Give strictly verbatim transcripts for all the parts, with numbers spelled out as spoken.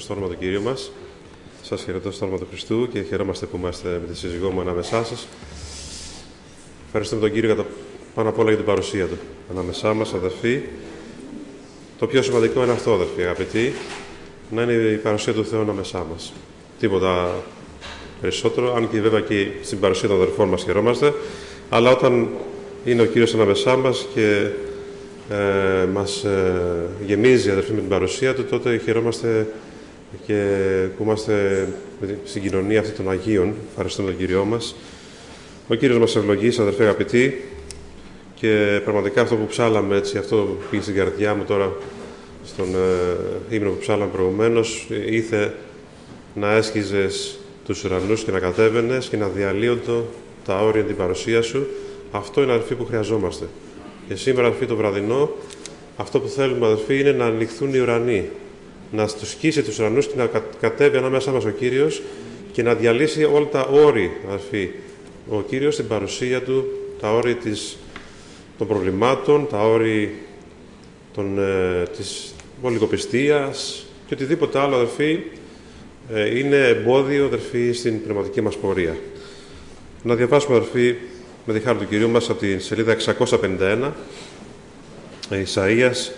στο όνομα του Κυρίου μας. Σας χαιρετώ στο όνομα του Χριστού και χαιρόμαστε που είμαστε με τη σύζυγό μου ανάμεσά σας. Ευχαριστούμε τον Κύριο για το, πάνω απ' όλα για την παρουσία Του ανάμεσά μας, αδερφοί. Το πιο σημαντικό είναι αυτό, αδερφοί, αγαπητοί, να είναι η παρουσία του Θεού ανάμεσά μας. Τίποτα περισσότερο, αν και βέβαια και στην παρουσία των αδερφών μας χαιρόμαστε, αλλά όταν είναι ο Κύριος ανάμεσά μας και ε, μας ε, γεμίζει, αδερφοί, με την παρουσία Του, τότε χαιρόμαστε και που είμαστε στην κοινωνία αυτή των Αγίων. Ευχαριστούμε τον Κύριό μας. Ο Κύριος μας ευλογήσει, αδερφοί αγαπητοί, και πραγματικά αυτό που ψάλαμε, έτσι, αυτό που πήγε στην καρδιά μου τώρα, στον ε, ύμνο που ψάλαμε προηγουμένως, ήθε να έσχιζες τους ουρανούς και να κατέβαινες και να διαλύοντο τα όρια την παρουσία Σου. Αυτό είναι, αδερφοί, που χρειαζόμαστε. Και σήμερα, αδερφοί, το βραδινό, αυτό που θέλουμε, αδερφοί, είναι να ανοιχθούν οι ουρανοί. Να τους σκίσει τους ουρανούς και να κατέβει ανάμεσά μας ο Κύριος και να διαλύσει όλα τα όρια, αδερφοί, ο Κύριος στην παρουσία Του, τα όρια της, των προβλημάτων, τα όρια των, ε, της ολιγοπιστίας και οτιδήποτε άλλο, αδερφοί, ε, είναι εμπόδιο, αδερφοί, στην πνευματική μας πορεία. Να διαβάσουμε, αδερφοί, με τη χάρη του Κυρίου μας από τη σελίδα εξακόσια πενήντα ένα, Ισαΐας,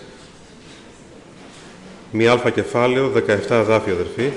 μία αλφα κεφάλαιο, δεκαεπτά εδάφια, αδερφοί.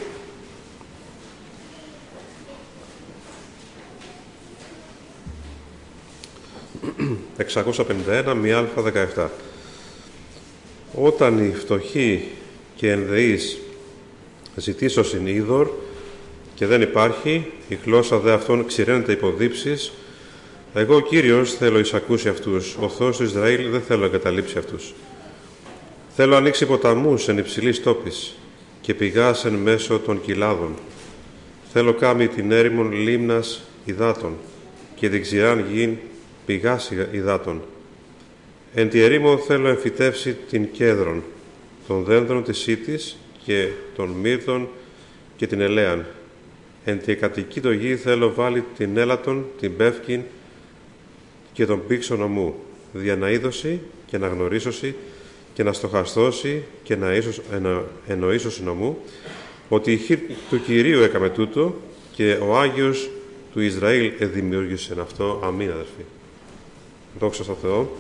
εξακόσια πενήντα ένα, μία αλφα, δεκαεπτά. Όταν οι φτωχοί και ενδεείς ζητήσωσιν είδωρ και δεν υπάρχει, η γλώσσα δε αυτών ξηραίνεται υποδείψεις, εγώ ο Κύριος θέλω εισακούσει αυτούς, ο Θεός του Ισραήλ δεν θέλω εγκαταλείψει αυτούς. Θέλω ανοίξει ποταμούς εν υψηλής τόπης και πηγάς εν μέσω των κοιλάδων. Θέλω κάμει την έρημον λίμνας υδάτων και την ξηράν γην πηγάς υδάτων. Εν τη ερήμο θέλω εμφυτεύσει την κέδρον, των δένδρων της Σίτης και των μύρτων και την ελέαν. Εν τη εκατοική το γη θέλω βάλει την έλατον, την πεύκην και τον πήξον ομού, δια να είδωση και να γνωρίσωση και να στοχαστώσει και να εννοήσω συνομού, ότι η χείρ του Κυρίου έκαμε τούτο και ο Άγιος του Ισραήλ εδημιούργησε αυτό. Αμήν, αδερφοί. Δόξα στον Θεό.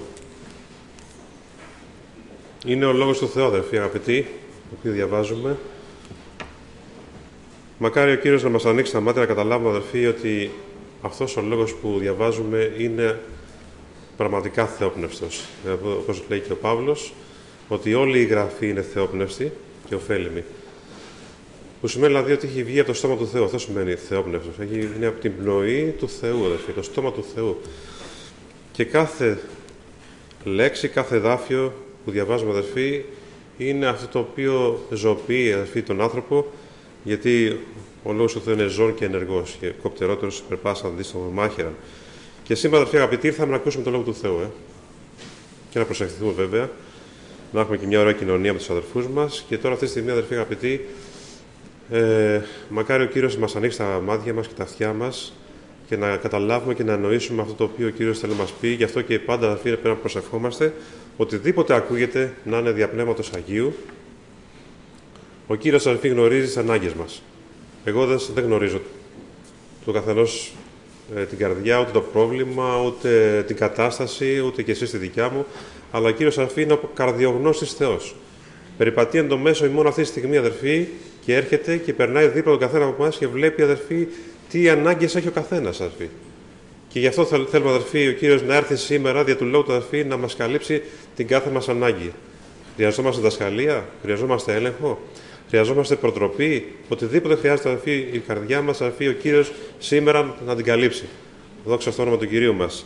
Είναι ο Λόγος του Θεού, αδερφοί αγαπητοί, το οποίο διαβάζουμε. Μακάρι ο Κύριος να μας ανοίξει τα μάτια να καταλάβουμε, αδερφοί, ότι αυτός ο Λόγος που διαβάζουμε είναι πραγματικά θεόπνευστος. Όπως λέει και ο Παύλος, ότι όλη η Γραφή είναι θεόπνευστη και ωφέλιμη. Που σημαίνει δηλαδή ότι έχει βγει από το στόμα του Θεού. Αυτό σημαίνει θεόπνευστος. Έχει βγει από την πνοή του Θεού, αδερφοί, το στόμα του Θεού. Και κάθε λέξη, κάθε δάφιο που διαβάζουμε, αδερφοί, είναι αυτό το οποίο ζωοποιεί, αδερφοί, τον άνθρωπο, γιατί ο Λόγος του Θεού είναι ζών και ενεργός και κοπτερότερος περπάσαν δει στον μάχαιρα. Και σήμερα, αδερφοί αγαπητοί, ήρθαμε να ακούσουμε τον Λόγο του Θεού, ε? και να προσευχηθούμε βέβαια, να έχουμε και μια ωραία κοινωνία με τους αδερφούς μας. Και τώρα, αυτή τη στιγμή, αδερφοί αγαπητοί, ε, μακάρι ο Κύριος μας ανοίξει τα μάτια μας και τα αυτιά μας και να καταλάβουμε και να εννοήσουμε αυτό το οποίο ο Κύριος θέλει να μας πει. Γι' αυτό και πάντα, αδερφοί, πρέπει να προσευχόμαστε, οτιδήποτε ακούγεται να είναι διαπνεύματος Αγίου. Ο Κύριος, αδερφοί, γνωρίζει τις ανάγκες μας. Εγώ δεν, δεν γνωρίζω το καθενός ε, την καρδιά, ούτε το πρόβλημα, ούτε την κατάσταση, ούτε και εσείς τη δικιά μου. Αλλά ο Κύριος, αδερφοί, είναι ο καρδιογνώστης Θεός. Περιπατεί εν το μέσο ημών αυτή τη στιγμή, αδερφοί, και έρχεται και περνάει δίπλα τον καθένα από εμάς και βλέπει, αδερφοί, τι ανάγκες έχει ο καθένας, αδερφοί. Και γι' αυτό θέλουμε, αδερφοί, ο Κύριος να έρθει σήμερα δια του λόγου του, αδερφοί, να μας καλύψει την κάθε μας ανάγκη. Χρειαζόμαστε δασκαλία, χρειαζόμαστε έλεγχο, χρειαζόμαστε προτροπή, οτιδήποτε χρειάζεται, αδερφοί, η καρδιά μας, αδερφοί, ο Κύριος σήμερα να την καλύψει. Δόξα στο όνομα του Κυρίου μας.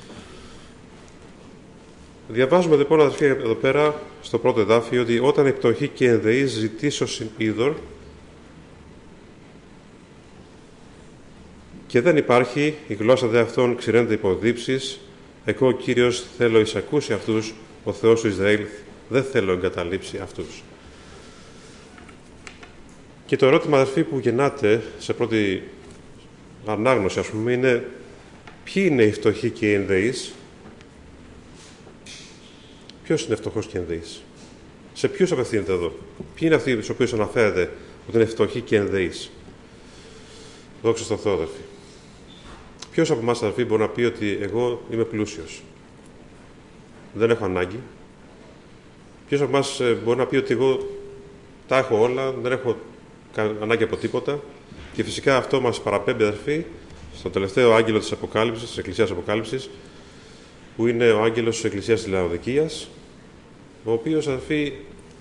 Διαβάζουμε λοιπόν, αδερφοί, εδώ πέρα στο πρώτο εδάφιο, ότι όταν οι πτωχοί και ενδεείς ζητήσωσιν είδωρ και δεν υπάρχει, η γλώσσα δε αυτών ξηραίνεται υποδείψεις, εγώ ο Κύριος θέλω εισακούσει αυτούς, ο Θεός του Ισραήλ δεν θέλω εγκαταλείψει αυτούς. Και το ερώτημα, αδερφοί, που γεννάται σε πρώτη ανάγνωση, ας πούμε, είναι ποιοι είναι οι φτωχοί και οι ενδεείς. Ποιος είναι φτωχός και ενδεείς? Σε ποιους απευθύνεται εδώ? Ποιοι είναι αυτοί στους οποίους αναφέρεται ότι είναι φτωχοί και ενδεείς. Δόξα τω Θεώ, αδερφοί. Ποιος από εμάς, αδερφοί, μπορεί να πει ότι εγώ είμαι πλούσιος? Δεν έχω ανάγκη. Ποιος από εμάς μπορεί να πει ότι εγώ τα έχω όλα, δεν έχω ανάγκη από τίποτα? Και φυσικά αυτό μας παραπέμπει, αδερφοί, στο τελευταίο άγγελο της Αποκάλυψης, της Εκκλησίας Αποκάλυψης, που είναι ο άγγελος της Εκκλησίας της Λαοδικίας, ο οποίος, αδερφοί,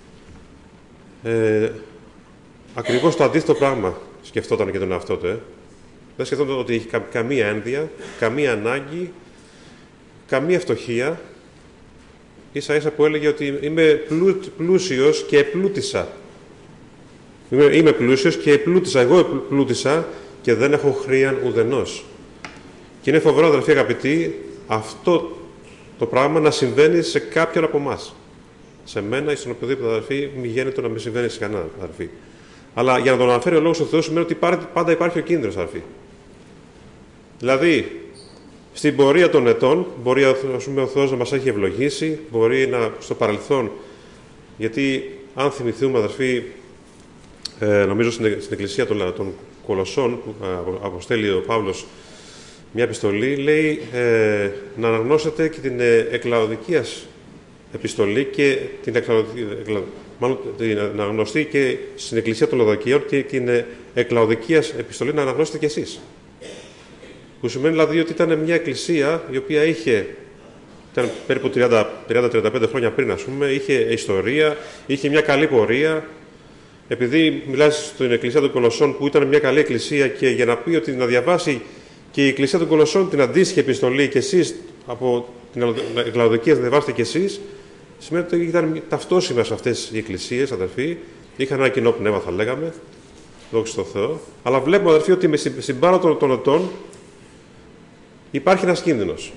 ε, ακριβώς το αντίθετο πράγμα σκεφτόταν και τον εαυτό του. Ε. Δεν σκεφτόταν ότι έχει κα, καμία ένδια, καμία ανάγκη, καμία φτωχία. Ίσα ίσα που έλεγε ότι είμαι πλού, πλούσιος και επλούτησα. Είμαι, είμαι πλούσιος και επλούτησα. Εγώ επλούτησα και δεν έχω χρείαν ουδενός. Και είναι φοβερό, αδερφοί αγαπητοί, αυτό το πράγμα να συμβαίνει σε κάποιον από εμάς. Σε μένα ή στον οποιοδήποτε, αδερφοί, μη γίνεται να μην συμβαίνει σε κανέναν, αδερφοί. Αλλά για να τον αναφέρει ο Λόγος του Θεού σημαίνει ότι πάντα υπάρχει ο κίνδυνος, αδερφοί. Δηλαδή, στην πορεία των ετών, μπορεί ας πούμε, ο Θεός να μας έχει ευλογήσει, μπορεί να στο παρελθόν, γιατί αν θυμηθούμε, αδερφοί, ε, νομίζω στην, στην Εκκλησία των, των Κολοσσών, που ε, αποστέλει ο Παύλος μια επιστολή, λέει ε, να αναγνώσετε και την ε, εκλαοδικίας επιστολή και την, εκλα... μάλλον, την αναγνωστεί και στην Εκκλησία των Λαοδικαίων και την ε, εκλαοδικίας επιστολή να αναγνώσετε κι εσείς. Που σημαίνει δηλαδή ότι ήταν μια εκκλησία η οποία είχε, ήταν περίπου τριάντα με τριάντα πέντε χρόνια πριν, ας πούμε, είχε ιστορία, είχε μια καλή πορεία. Επειδή μιλάς στην Εκκλησία των Κολοσσών που ήταν μια καλή εκκλησία και για να πει ότι να διαβάσει και η Εκκλησία των Κολοσσών την αντίστοιχη επιστολή και εσείς από την Λαοδικία να διαβάσετε κι εσείς, σημαίνει ότι ήταν ταυτόσιμες αυτές οι εκκλησίες, αδερφοί, είχαν ένα κοινό πνεύμα, θα λέγαμε, δόξα τω Θεώ. Αλλά βλέπουμε, αδερφοί, ότι στην πάρα των, των ετών υπάρχει ένας κίνδυνος.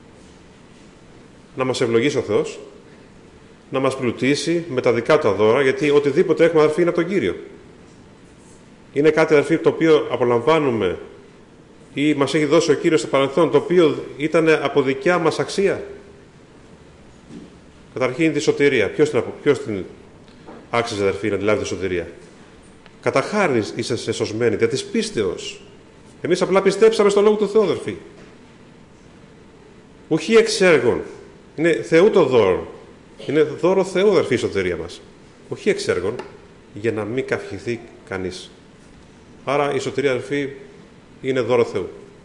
Να μας ευλογήσει ο Θεός, να μας πλουτίσει με τα δικά του δώρα, γιατί οτιδήποτε έχουμε, αδερφοί, είναι από τον Κύριο. Είναι κάτι, αδερφοί, το οποίο απολαμβάνουμε ή μας έχει δώσει ο Κύριος στο παρελθόν, το οποίο ήταν από δικιά μας αξία. Καταρχήν τη σωτηρία. Ποιος την, ποιος την άξιζε, αδερφοί, να τη λάβει τη σωτηρία? Κατά χάριν είσαστε σωσμένοι, δια της πίστεως. Εμείς απλά πιστέψαμε στον Λόγο του Θεού, αδερφοί. Ουχή εξ έργων. Είναι Θεού το δώρο. Είναι δώρο Θεού, αδερφοί, η σωτηρία μας. Ουχή εξ έργων, για να μην καυχηθεί κανείς. Άρα η σωτηρία, αδερφοί, είναι δώρο Θεού.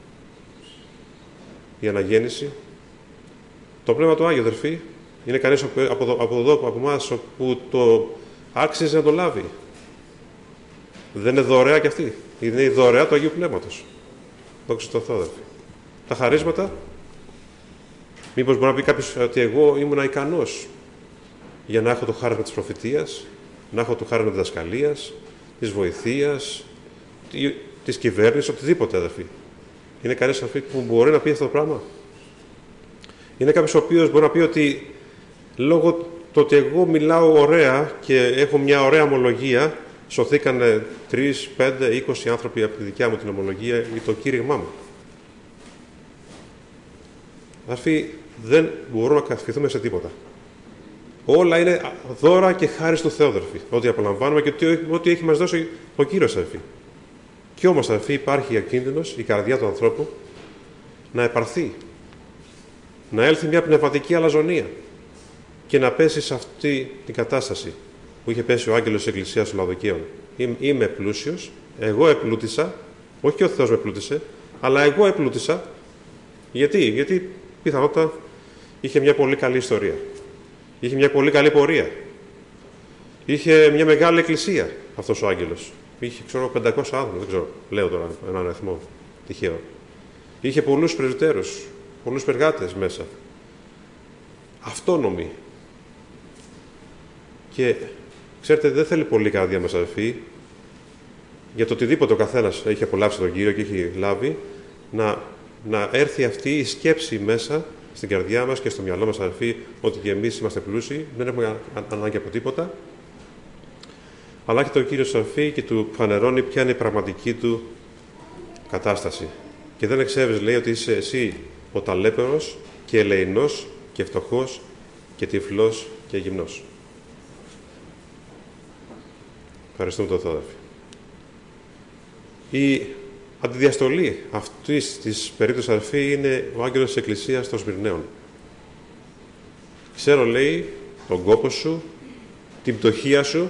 Η αναγέννηση. Το Πνεύμα του Άγιο, αδερφοί, είναι κανείς από εδώ, από, εδώ, από εμάς που το άξιζε να το λάβει. Δεν είναι δωρεά κι αυτή. Είναι η δωρεά του Αγίου Πνεύματος. Δόξα τω Θεώ, αδερφοί. Τα χαρίσματα, μήπως μπορεί να πει κάποιος ότι εγώ ήμουν ικανός για να έχω το χάρισμα της προφητείας, να έχω το χάρισμα της διδασκαλίας, της βοηθείας, της κυβέρνησης, οτιδήποτε, αδερφοί. Είναι κανείς που μπορεί να πει αυτό το πράγμα? Είναι κάποιος ο οποίος μπορεί να πει ότι λόγω του ότι εγώ μιλάω ωραία και έχω μια ωραία ομολογία, σωθήκανε τρεις, πέντε, είκοσι άνθρωποι από τη δικιά μου την ομολογία ή το κήρυγμά μου? Αδερφοί, δεν μπορούμε να καυχηθούμε σε τίποτα. Όλα είναι δώρα και χάρις του Θεού, αδερφοί. Ό,τι απολαμβάνουμε και ό,τι έχει μας δώσει ο Κύριος, αδερφοί. Κι όμως, αδερφοί, υπάρχει ο κίνδυνος, η καρδιά του ανθρώπου, να επαρθεί. Να έλθει μια πνευματική αλαζονία και να πέσει σε αυτή την κατάσταση που είχε πέσει ο άγγελος της Εκκλησίας των Λαοδικαίων. Είμαι πλούσιος, εγώ επλούτησα, όχι και ο Θεός με πλούτησε, αλλά εγώ επλούτησα. Γιατί, γιατί πιθανότατα είχε μια πολύ καλή ιστορία. Είχε μια πολύ καλή πορεία. Είχε μια μεγάλη εκκλησία αυτός ο άγγελος. Είχε, ξέρω, πεντακόσια άτομα, δεν ξέρω, λέω τώρα έναν αριθμό τυχαίο. Είχε πολλούς πρεσβυτέρους, πολλούς περγάτες μέσα. Αυτόνομοι. Και ξέρετε, δεν θέλει πολύ καρδιά μας, αδερφοί, για το οτιδήποτε ο καθένας έχει απολαύσει τον Κύριο και έχει λάβει, να, να έρθει αυτή η σκέψη μέσα στην καρδιά μας και στο μυαλό μας, αδερφοί, ότι και εμείς είμαστε πλούσιοι, δεν έχουμε ανάγκη από τίποτα. Αλλά και το Κύριος, αδερφοί, και του φανερώνει ποια είναι η πραγματική του κατάσταση. Και δεν εξέβεις, λέει, ότι είσαι εσύ ο ταλέπερος και ελεεινός και φτωχός και τυφλός και γυμνός. Ευχαριστούμε τον Θεό, αδερφοί. Η αντιδιαστολή αυτής της περίπτωσης, αδερφοί, είναι ο άγγελος της Εκκλησίας των Σμυρναίων. Ξέρω, λέει, τον κόπο σου, την πτωχία σου,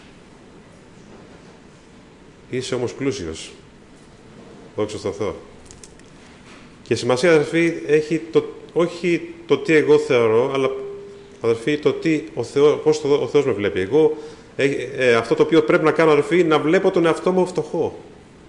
είσαι όμως πλούσιος. Δόξα τω Θεώ. Και σημασία, αδερφοί, έχει το, όχι το τι εγώ θεωρώ, αλλά, αδερφοί, το τι ο Θεός, πώς το, ο Θεός με βλέπει. Εγώ, ε, ε, αυτό το οποίο πρέπει να κάνω, αδερφοί, να βλέπω τον εαυτό μου φτωχό.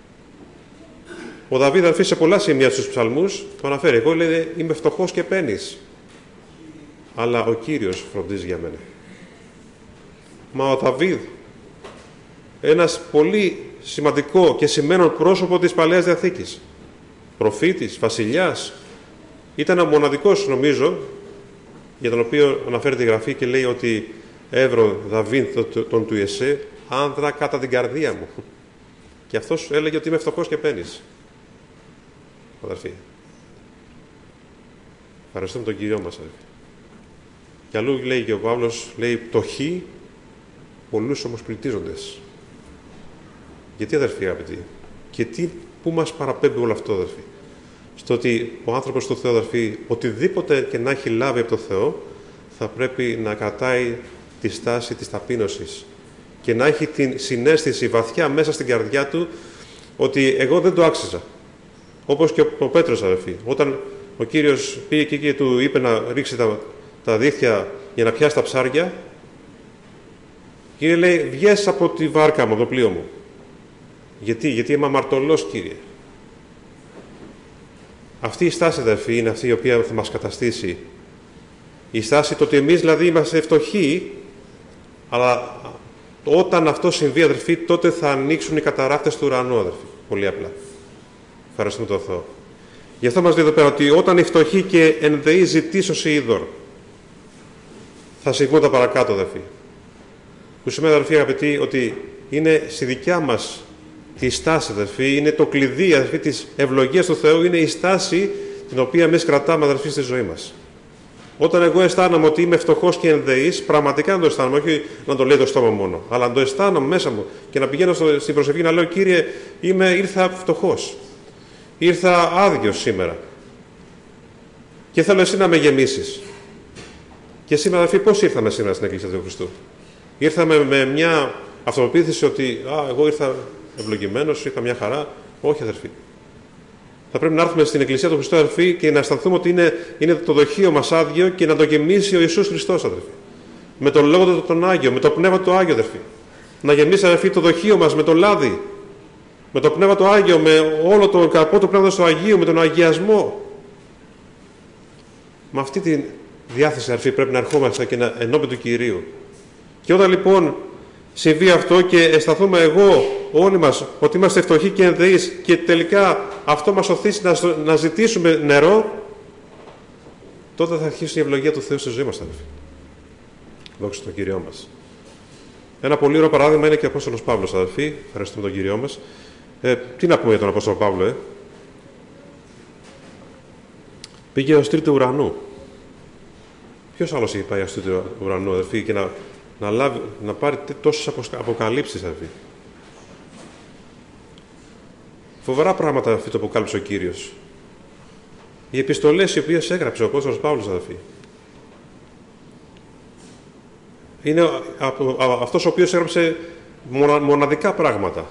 Ο Δαβίδ, αδερφοί, σε πολλά σημεία στους ψαλμούς το αναφέρει. Εγώ, λέει, είμαι φτωχός και πένης, αλλά ο Κύριος φροντίζει για μένα. Μα ο Δαβίδ, ένας πολύ σημαντικό και σημαίνον πρόσωπο της Παλαιάς Διαθήκης, προφήτης, βασιλιάς, ήταν ο μοναδικός, νομίζω, για τον οποίο αναφέρεται η Γραφή και λέει ότι έβρω Δαβίδ τον του Ιεσέ άνδρα κατά την καρδία μου. Και αυτός έλεγε ότι είμαι φτωχός και πένης. Αδερφοί, ευχαριστούμε τον Κύριο μας, αδερφοί. Και αλλού λέει και ο Παύλος, λέει, πτωχοί, πολλούς όμως πληττίζοντες. Γιατί, αδερφοί αγαπητοί, και τι, πού μας παραπέμπει όλο αυτό, αδερφοί? Στο ότι ο άνθρωπος του Θεού, αδερφοί, οτιδήποτε και να έχει λάβει από το Θεό, θα πρέπει να κρατάει τη στάση της ταπείνωσης και να έχει την συναίσθηση βαθιά μέσα στην καρδιά του ότι εγώ δεν το άξιζα. Όπως και ο Πέτρος, αδερφοί, όταν ο Κύριος πήγε εκεί και του είπε να ρίξει τα, τα δίχτυα για να πιάσει τα ψάρια, Κύριε, λέει, βγες από τη βάρκα μου, από το πλοίο μου. Γιατί, γιατί είμαι αμαρτωλός, Κύριε. Αυτή η στάση, αδερφοί, είναι αυτή η οποία θα μας καταστήσει. Η στάση το ότι εμείς, δηλαδή, είμαστε φτωχοί, αλλά όταν αυτό συμβεί, αδερφοί, τότε θα ανοίξουν οι καταρράκτες του ουρανού, αδερφοί. Πολύ απλά. Ευχαριστούμε τον Θεό. Γι' αυτό μας λέει εδώ πέρα ότι όταν οι φτωχοί και ενδεοί ζητήσωσι είδωρ, θα συμβούν τα παρακάτω, αδερφοί. Που σημαίνει, αδερφοί αγαπητοί, ότι είναι στη δικιά μας τη στάση, αδερφοί, είναι το κλειδί, αδερφοί, της ευλογίας του Θεού, είναι η στάση την οποία εμείς κρατάμε, αδερφοί, στη ζωή μας. Όταν εγώ αισθάνομαι ότι είμαι φτωχός και ενδεής, πραγματικά να το αισθάνομαι, όχι να το λέει το στόμα μόνο, αλλά να το αισθάνομαι μέσα μου και να πηγαίνω στο, στην προσευχή να λέω, Κύριε, είμαι, ήρθα φτωχός, ήρθα άδειος σήμερα και θέλω εσύ να με γεμίσεις. Και σήμερα, αδερφοί, πώς ήρθαμε σήμερα στην Εκκλησία του Χριστού? Ήρθαμε με μια αυτοπεποίθηση ότι α, εγώ ήρθα ευλογημένος, είχα μια χαρά? Όχι, αδερφοί. Θα πρέπει να έρθουμε στην Εκκλησία του Χριστού, αδερφοί, και να αισθανθούμε ότι είναι, είναι το δοχείο μας άδειο και να το γεμίσει ο Ιησούς Χριστός, αδερφοί. Με τον Λόγο του τον Άγιο, με το Πνεύμα του Άγιο, αδερφοί. Να γεμίσει, αδερφοί, το δοχείο μας με το λάδι, με το Πνεύμα του Άγιο, με όλο το καρπό του Πνεύματος του Αγίου, με τον αγιασμό. Με αυτή τη διάθεση, αδερφοί, πρέπει να ερχόμαστε και να ενώπιον του Κυρίου. Και όταν λοιπόν συμβεί αυτό και αισθανθούμε εγώ όλοι μας ότι είμαστε φτωχοί και ενδεείς και τελικά αυτό μας οθήσει να, να ζητήσουμε νερό, τότε θα αρχίσει η ευλογία του Θεού στη ζωή μας, αδερφοί. Δόξα τον Κύριό μας. Ένα πολύ ωραίο παράδειγμα είναι και ο Απόστολος Παύλος, αδερφοί. Ευχαριστούμε τον Κύριό μας. Ε, τι να πούμε για τον Απόστολο Παύλο, ε? Πήγε ως τρίτου ουρανού. Ποιος άλλος είχε πάει ως τρίτου ουρανού, αδερφοί, και να, να, λάβει, να πάρει τόσες αποκαλύψεις, αδερφοί? Φοβερά πράγματα, αδερφοί, το αποκάλυψε ο Κύριος. Οι επιστολές οι οποίες έγραψε ο Απόστολος Παύλος, αδερφοί, είναι αυτός ο οποίος έγραψε μοναδικά πράγματα.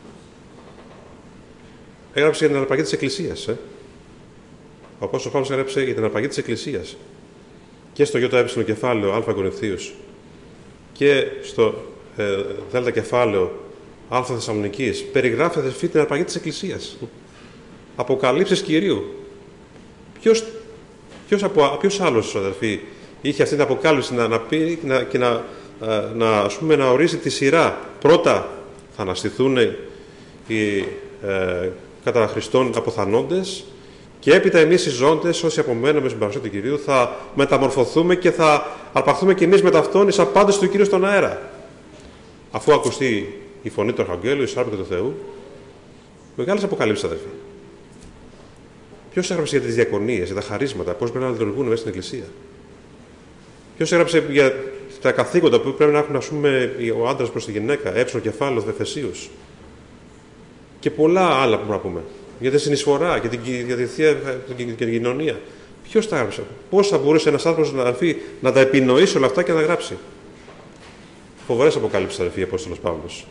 Έγραψε για την αρπαγή της Εκκλησίας. Ε? Ο Απόστολος Παύλος έγραψε για την αρπαγή της Εκκλησίας. Και στο ΙΕ κεφάλαιο Α Κορινθίους και στο ε, Δ κεφάλαιο Α Θεσσαλονικής περιγράφει, αδερφοί, την αρπαγή της Εκκλησίας. Αποκαλύψεις Κυρίου. Ποιος, ποιος, από, ποιος άλλος, αδερφοί, είχε αυτή την αποκάλυψη να, να πει να, και να, να, ας πούμε, να ορίσει τη σειρά? Πρώτα θα αναστηθούν οι ε, κατά Χριστόν αποθανόντες και έπειτα εμείς οι ζώντες, όσοι απομένουμε στην παρουσία του Κυρίου, θα μεταμορφωθούμε και θα αρπαχθούμε κι εμείς με ταυτόν εις απάντηση του Κυρίου στον αέρα. Αφού ακουστεί η φωνή του Αρχαγγέλου, η σάρπη του Θεού, μεγάλες αποκαλύψεις, αδερφοί. Ποιος έγραψε για τις διακονίες, για τα χαρίσματα, πώς πρέπει να λειτουργούν μέσα στην Εκκλησία? Ποιος έγραψε για τα καθήκοντα που πρέπει να έχουν, ας πούμε, ο άντρας προς τη γυναίκα, έψο κεφάλαιο Εφεσίους? Και πολλά άλλα που μπορούμε να πούμε. Για τη συνεισφορά, για την, για τη θεία για την κοινωνία. Ποιος τα έγραψε, πώς θα μπορούσε ένας άνθρωπος να, να τα επινοήσει όλα αυτά και να τα γράψει. Φοβερές αποκάλυψεις, αδερφοί, Απόστολος Παύλος.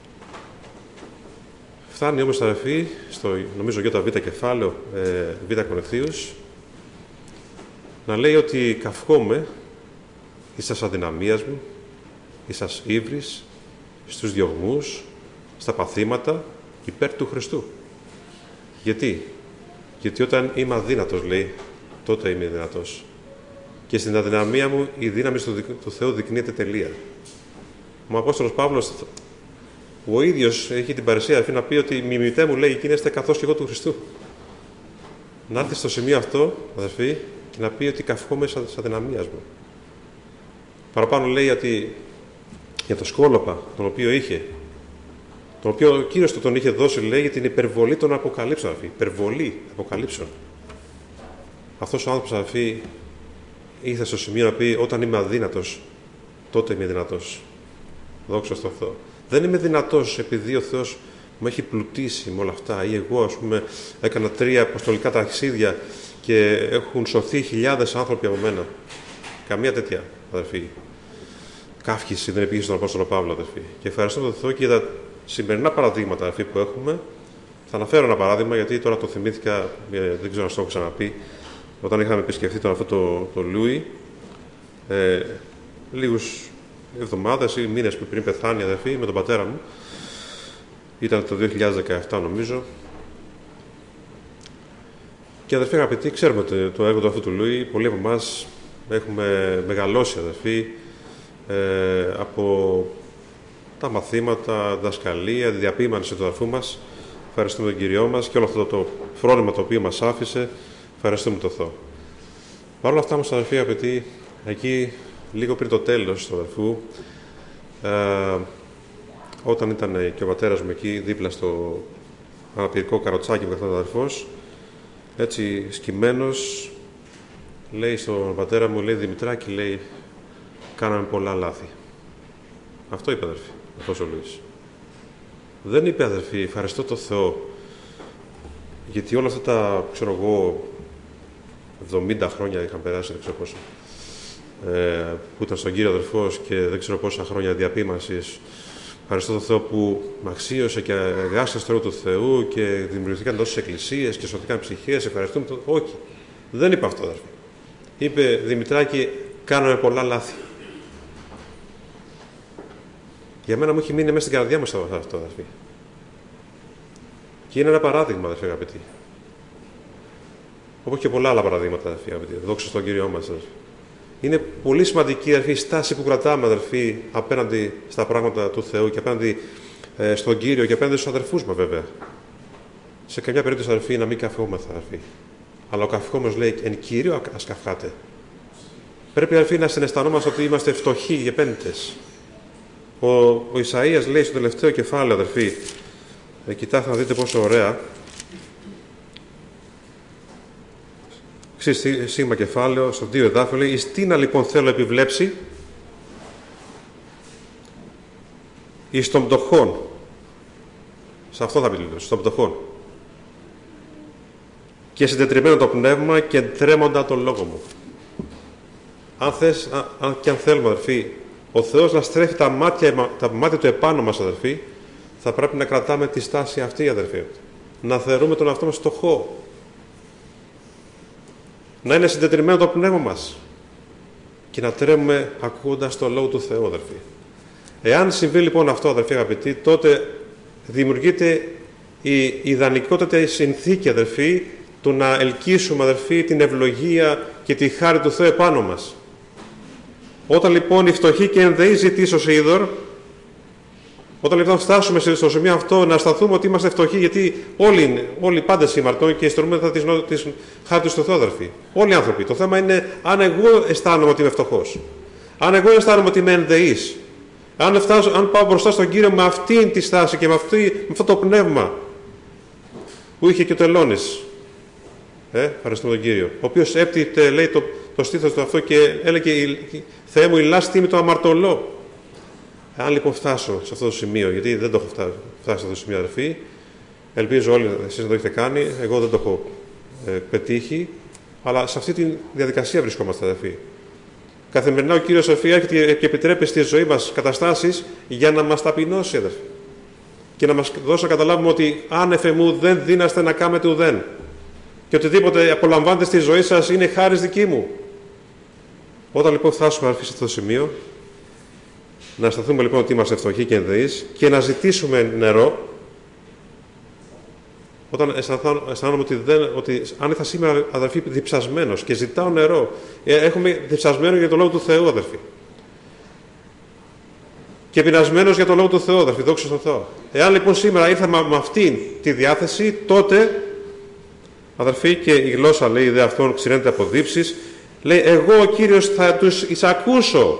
Φτάνει όμως, αδερφοί, στο νομίζω ΙΒ κεφάλαιο, ε, Β Κορινθίους, να λέει ότι καυχόμαι εις τας αδυναμίας μου, εις τας ύβρις, στους διωγμούς, στα παθήματα, υπέρ του Χριστού. Γιατί? Γιατί όταν είμαι αδύνατος, λέει, τότε είμαι δυνατός. Και στην αδυναμία μου η δύναμη του Θεού δεικνύεται τελεία. Ο Απόστολος Παύλος, ο ίδιος έχει την παρεσία, αδερφοί, να πει ότι μιμητέ μου, λέει, εκείνοι είστε καθώς και εγώ του Χριστού. Να έρθει στο σημείο αυτό, αδερφοί, και να πει ότι καυχόμαι της αδυναμίας μου. Παραπάνω λέει ότι για το σκόλοπα, τον οποίο είχε, τον οποίο ο Κύριος του τον είχε δώσει, λέει, για την υπερβολή των αποκαλύψεων, αδερφοί. Υπερβολή αποκαλύψεων. Αυτός ο άνθρωπος, αδερφοί, ήρθε στο σημείο να πει: όταν είμαι αδύνατος, τότε είμαι δυνατός. Δόξα στο Θεό. Δεν είμαι δυνατός επειδή ο Θεός μου έχει πλουτίσει με όλα αυτά, ή εγώ, ας πούμε, έκανα τρία αποστολικά ταξίδια και έχουν σωθεί χιλιάδες άνθρωποι από μένα. Καμία τέτοια, αδερφοί, καύχηση δεν υπήρχε στον Απόστολο Παύλο, αδερφοί. Και ευχαριστώ τον Θεό και για τα σημερινά παραδείγματα, αδερφοί, που έχουμε. Θα αναφέρω ένα παράδειγμα, γιατί τώρα το θυμήθηκα, δεν ξέρω αν το έχω ξαναπεί, όταν είχαμε επισκεφθεί τον αυτό το, το Λούι, ε, λίγους εβδομάδες ή μήνες πριν πεθάνει, αδερφοί, με τον πατέρα μου. Ήταν το δύο χιλιάδες δεκαεπτά, νομίζω. Και, αδερφοί αγαπητοί, ξέρουμε το, το έργο του αυτού του Λούι. Πολλοί από εμάς έχουμε μεγαλώσει, αδερφοί, ε, από τα μαθήματα, δασκαλία, τη διαπίμανση του αδερφού μας. Ευχαριστούμε τον Κύριό μας και όλο αυτό το φρόνημα το οποίο μας άφησε. Ευχαριστούμε τον Θεό. Παρ' όλα αυτά όμως, αδερφοί αγαπητοί, εκεί λίγο πριν το τέλος του αδερφού, ε, όταν ήταν και ο πατέρας μου εκεί δίπλα στο αναπηρικό καροτσάκι που καθόταν ο αδερφός, έτσι σκυμμένος, λέει στον πατέρα μου, λέει: Δημητράκη, λέει, κάναμε πολλά λάθη. Αυτό είπε, αδερφοί, αυτός ο Λούις. Δεν είπε, αδερφοί, ευχαριστώ τον Θεό, γιατί όλα αυτά τα, ξέρω εγώ, εβδομήντα χρόνια είχαν περάσει, δεν ξέρω πόσο, ε, που ήταν στον Κύριο αδερφός και δεν ξέρω πόσα χρόνια διαπίμανσης. Ευχαριστώ τον Θεό που με αξίωσε και εργάστηκε στο έργο του Θεού και δημιουργηθήκαν τόσες εκκλησίες και σωθήκαν ψυχές. Ευχαριστούμε τον. Όχι, δεν είπε αυτό, αδερφοί. Είπε: Δημητράκη, κάναμε πολλά λάθη. Για μένα μου έχει μείνει μέσα στην καρδιά μου αυτό, αδερφοί. Και είναι ένα παράδειγμα, αδερφοί αγαπητοί. Όπως και πολλά άλλα παραδείγματα, αδερφοί αγαπητοί. Δόξα στον Κύριό μας, αδερφοί. Είναι πολύ σημαντική, αδερφοί, η στάση που κρατάμε, αδερφοί, απέναντι στα πράγματα του Θεού και απέναντι ε, στον Κύριο και απέναντι στους αδερφούς μας, βέβαια. Σε καμιά περίπτωση, αδερφοί, να μην καυχόμεθα, αδερφοί. Αλλά ο καυχόμος λέει: εν Κύριο ας καυχάτε. Πρέπει, αδερφοί, να συναισθανόμαστε ότι είμαστε φτωχοί και επένδυτες. Ο, ο Ισαΐας λέει στο τελευταίο κεφάλαιο, αδερφοί, ε, κοιτάξτε να δείτε πόσο ωραία. Σίγμα κεφάλαιο, στο δύο εδάφιο, λέει: εις τίνα λοιπόν θέλω επιβλέψει, εις των πτωχών. Σε αυτό θα μιλήσω, στον πτωχών. Και συντετριμμένο το πνεύμα και τρέμοντα τον λόγο μου. Αν, θες, αν, αν και αν θέλουμε, αδερφοί, ο Θεός να στρέφει τα μάτια, τα μάτια του επάνω μας, αδερφοί, θα πρέπει να κρατάμε τη στάση αυτή, αδερφοί. Να θεωρούμε τον εαυτό μας φτωχό. Να είναι συντετριμμένο το πνεύμα μας και να τρέμουμε ακούγοντας το Λόγο του Θεού, αδερφοί. Εάν συμβεί λοιπόν αυτό, αδερφοί αγαπητοί, τότε δημιουργείται η ιδανικότατη συνθήκη, αδερφοί, του να ελκύσουμε, αδερφοί, την ευλογία και τη χάρη του Θεού επάνω μας. Όταν λοιπόν οι φτωχοί και ενδεείς ζητήσω σε είδωρ, όταν λοιπόν φτάσουμε στο σημείο αυτό να αισθανθούμε ότι είμαστε φτωχοί, γιατί όλοι, όλοι πάντα συμμαρτώνουν και ιστορούμε τη χάρη του Θεού, αδερφοί. Όλοι οι άνθρωποι. Το θέμα είναι αν εγώ αισθάνομαι ότι είμαι φτωχός. Αν εγώ αισθάνομαι ότι είμαι ενδεής. Αν, αν πάω μπροστά στον Κύριο με αυτή τη στάση και με, αυτή, με αυτό το πνεύμα που είχε και ο Τελώνης. Ε, ευχαριστούμε τον Κύριο. Ο οποίος έπτυτε, λέει, το, το στήθος του αυτό και έλεγε: Θεέ μου, ηλάς τίμη το αμαρτωλό. Αν λοιπόν φτάσω σε αυτό το σημείο, γιατί δεν το έχω φτάσει σε αυτό το σημείο, αδερφοί, Ελπίζω όλοι εσείς να το έχετε κάνει. Εγώ δεν το έχω ε, πετύχει. Αλλά σε αυτή τη διαδικασία βρισκόμαστε, αδερφοί. Καθημερινά ο Κύριος Σοφία και επιτρέπει στη ζωή μας καταστάσεις για να μας ταπεινώσει, αδερφοί. Και να μας δώσει να καταλάβουμε ότι άνευ εμού δεν δύναστε να κάνετε ουδέν. Και οτιδήποτε απολαμβάνετε στη ζωή σας είναι χάρις δική μου. Όταν λοιπόν φτάσουμε αδερφοί σε αυτό το σημείο, να αισθανθούμε λοιπόν ότι είμαστε φτωχοί και ενδεείς και να ζητήσουμε νερό. Όταν αισθάνομαι ότι, δεν, ότι αν ήρθα σήμερα, αδερφοί, διψασμένος και ζητάω νερό, έχουμε διψασμένο για το Λόγο του Θεού, αδερφοί. Και πεινασμένος για το Λόγο του Θεού, αδερφοί, δόξα στον Θεό. Εάν λοιπόν σήμερα ήρθα με αυτή τη διάθεση, τότε, αδερφοί, και η γλώσσα λέει, δε αυτόν ξηραίνεται από δίψεις, λέει, εγώ ο Κύριος θα τους εισακούσω.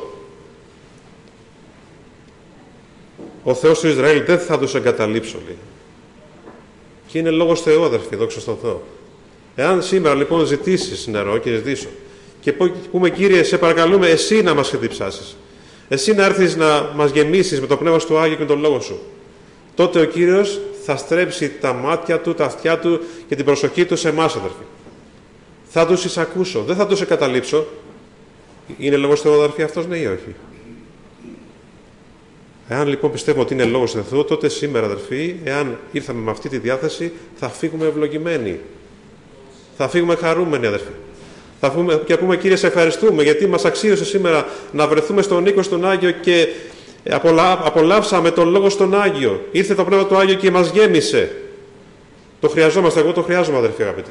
Ο Θεός του Ισραήλ δεν θα τους εγκαταλείψω, λέει. Και είναι λόγος Θεού, αδερφοί, δόξα στον Θεό. Εάν σήμερα λοιπόν ζητήσεις νερό και ζητήσω και πούμε, Κύριε, σε παρακαλούμε εσύ να μας διψάσεις, εσύ να έρθεις να μας γεμίσεις με το Πνεύμα του Άγιο και με τον Λόγο σου, τότε ο Κύριος θα στρέψει τα μάτια του, τα αυτιά του και την προσοχή του σε εμάς, αδερφοί. Θα τους εισακούσω, δεν θα τους εγκαταλείψω. Είναι λόγος Θεού, αδερφοί, αυτός, ναι ή όχι? Εάν λοιπόν πιστεύω ότι είναι λόγος του Θεού, τότε σήμερα, αδερφοί, εάν ήρθαμε με αυτή τη διάθεση, θα φύγουμε ευλογημένοι. Θα φύγουμε χαρούμενοι, αδερφοί. Θα φύγουμε και πούμε, Κύριε, σε ευχαριστούμε, γιατί μας αξίωσε σήμερα να βρεθούμε στον οίκο στον Άγιο και απολα... απολαύσαμε τον Λόγο στον Άγιο. Ήρθε το Πνεύμα του Άγιο και μας γέμισε. Το χρειαζόμαστε, εγώ το χρειάζομαι, αδερφοί, αγαπητοί.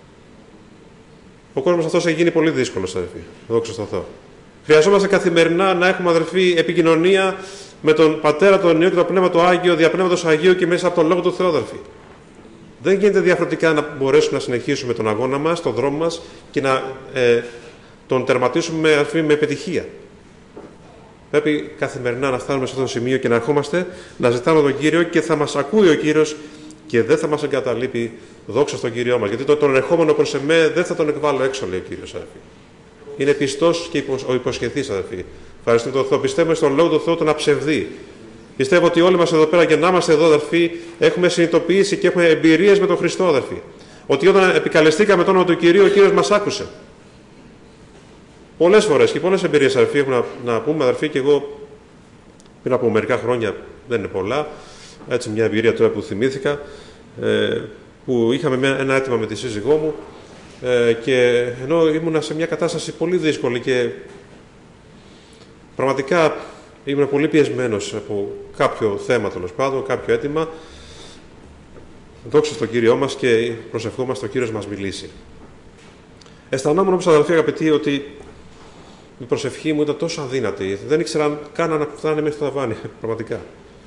Ο κόσμος αυτός έχει γίνει πολύ δύσκολος, αδερφοί. Δόξα τω Θεώ. Χρειαζόμαστε καθημερινά να έχουμε, αδερφοί, επικοινωνία με τον Πατέρα, τον Υιό και το Πνεύμα του Άγιο, διαπνεύματος Αγίου και μέσα από τον Λόγο του Θεού, αδερφοί. Δεν γίνεται διαφορετικά να μπορέσουμε να συνεχίσουμε τον αγώνα μας, τον δρόμο μας και να ε, τον τερματίσουμε, αδερφοί, με επιτυχία. Πρέπει καθημερινά να φτάνουμε σε αυτό το σημείο και να ερχόμαστε να ζητάμε τον Κύριο και θα μας ακούει ο Κύριος και δεν θα μας εγκαταλείπει, δόξα στον Κύριό μας. Γιατί το, τον ερχόμενο προς εμέ δεν θα τον εκβάλω έξω, λέει ο Κύριος, αδερφοί. Είναι πιστός και ο υποσχεθής, αδερφοί. Ευχαριστούμε τον Θεό. Πιστεύουμε στον Λόγο του Θεού τον αψευδή. Πιστεύω ότι όλοι μας εδώ πέρα και να είμαστε εδώ, αδερφοί, έχουμε συνειδητοποιήσει και έχουμε εμπειρίες με τον Χριστό, αδερφοί. Ότι όταν επικαλεστήκαμε το όνομα του Κυρίου, ο Κύριος μας άκουσε. Πολλές φορές και πολλές εμπειρίες, αδερφοί, έχουμε να, να πούμε, αδερφοί, και εγώ πριν από μερικά χρόνια, δεν είναι πολλά, έτσι μια εμπειρία τώρα που θυμήθηκα, ε, που είχαμε μια, ένα αίτημα με τη σύζυγό μου ε, και ενώ ήμουνα σε μια κατάσταση πολύ δύσκολη και πραγματικά ήμουν πολύ πιεσμένος από κάποιο θέμα, τέλος πάντων, κάποιο αίτημα. Δόξα στον Κύριό μας και προσευχόμαστε ο Κύριος μας μιλήσει. Αισθανόμουν όμως, αδελφοί αγαπητοί, ότι η προσευχή μου ήταν τόσο αδύνατη. Δεν ήξερα καν να φτάνει μέχρι το ταβάνι, πραγματικά.